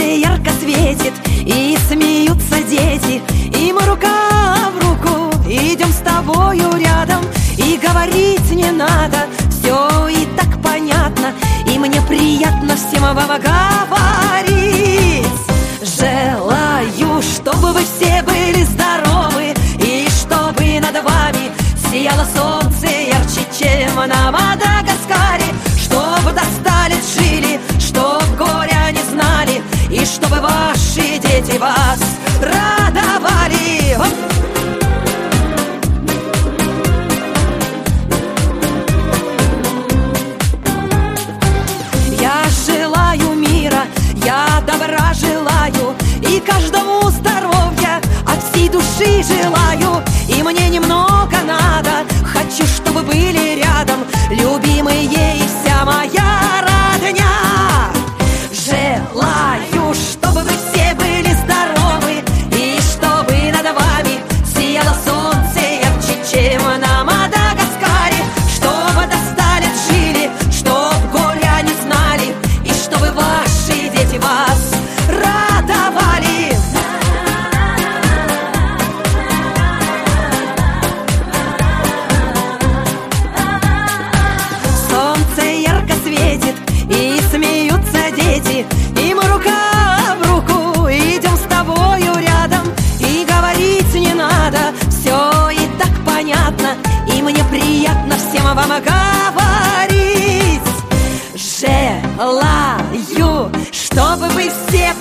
ярко светит, и смеются дети, и мы рука в руку идем с тобою рядом. И говорить не надо, все и так понятно, и мне приятно всем вам говорить. Желаю, чтобы вы все были здоровы, и чтобы над вами сияло солнце ярче, чем на Мадагаскаре. Чтобы до 100 лет жили, чтоб горя не знали, и чтобы ваши дети вас радовали. Я желаю мира, я добра желаю, и каждому здоровья от всей души желаю. И мне немного надо, хочу, чтобы были рядом любимые и вся моя родня. Желаю, чтобы вы все были здоровы, и чтобы над вами сияло солнце ярче, чем на Мадагаскаре. Чтобы до 100 лет жили, чтоб горя не знали, и чтобы ваши дети вас радовали. Солнце ярко светит, и смеются дети, и мы рука в руку идем с тобою рядом. И говорить не надо, все и так понятно, и мне приятно всем вам говорить. Желаю, чтобы вы все